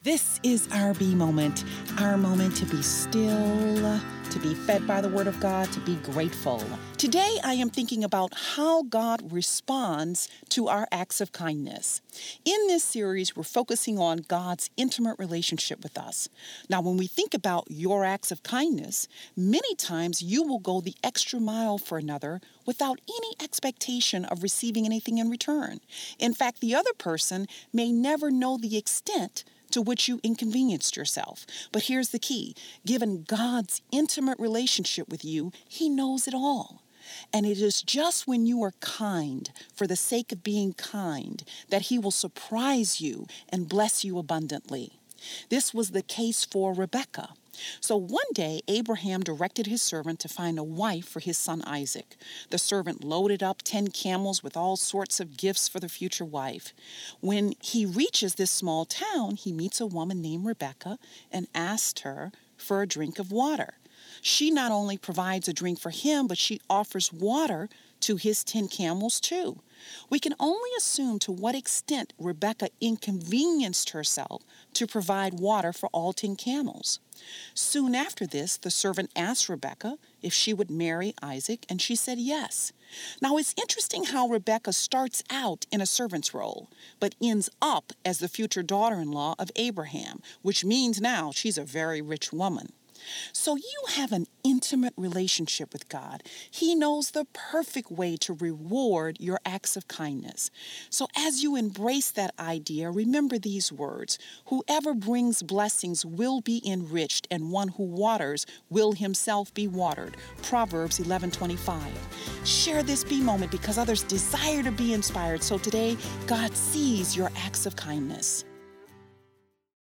This is our B moment, our moment to be still, to be fed by the Word of God, to be grateful. Today, I am thinking about how God responds to our acts of kindness. In this series, we're focusing on God's intimate relationship with us. Now, when we think about your acts of kindness, many times you will go the extra mile for another without any expectation of receiving anything in return. In fact, the other person may never know the extent to which you inconvenienced yourself. But here's the key. Given God's intimate relationship with you, He knows it all. And it is just when you are kind, for the sake of being kind, that He will surprise you and bless you abundantly. This was the case for Rebekah. So one day, Abraham directed his servant to find a wife for his son Isaac. The servant loaded up 10 camels with all sorts of gifts for the future wife. When he reaches this small town, he meets a woman named Rebekah and asks her for a drink of water. She not only provides a drink for him, but she offers water to his 10 camels too. We can only assume to what extent Rebekah inconvenienced herself to provide water for all 10 camels. Soon after this, the servant asked Rebekah if she would marry Isaac, and she said yes. Now, it's interesting how Rebekah starts out in a servant's role, but ends up as the future daughter-in-law of Abraham, which means now she's a very rich woman. So you have an intimate relationship with God. He knows the perfect way to reward your acts of kindness. So as you embrace that idea, remember these words: whoever brings blessings will be enriched, and one who waters will himself be watered. Proverbs 11:25. Share this B moment because others desire to be inspired. So today, God sees your acts of kindness.